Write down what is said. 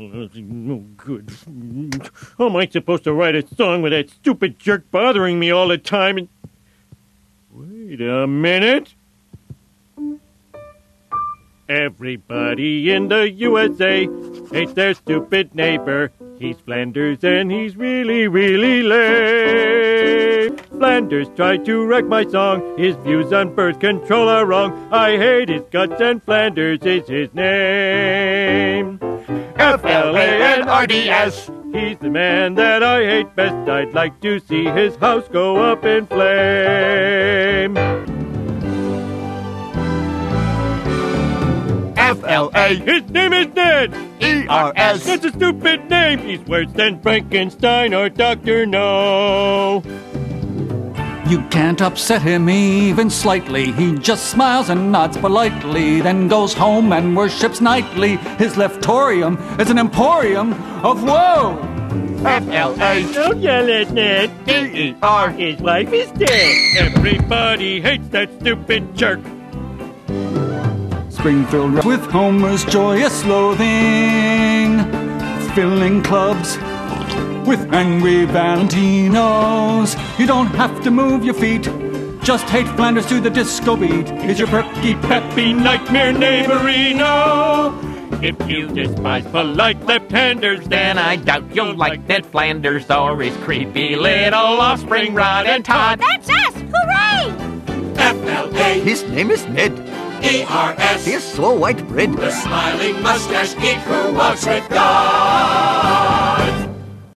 No good. How am I supposed to write a song with that stupid jerk bothering me all the time? And wait a minute. Everybody in the USA hates their stupid neighbor. He's Flanders and he's really, really lame. Flanders tried to wreck my song. His views on birth control are wrong. I hate his guts and Flanders is his name. Flanders. He's the man that I hate best. I'd like to see his house go up in flame. F-L-A. His name is Ned. E-R-S. That's a stupid name. He's worse than Frankenstein or Dr. No. You can't upset him even slightly. He just smiles and nods politely, then goes home and worships nightly. His leftorium is an emporium of woe. F-L-A. Don't yell at Ned. E-E-R. His wife is dead. Everybody hates that stupid jerk. Springfield with Homer's joyous loathing, filling clubs with angry Valentinos. You don't have to move your feet, just hate Flanders to the disco beat. Is your perky, peppy nightmare neighborino? If you despise polite left-handers, Then I doubt you'll like Ned Flanders or his creepy little offspring Rod and Todd. That's us! Hooray! F-L-A. His name is Ned. E-R-S. He's slow white bread. The smiling mustache geek who walks with God.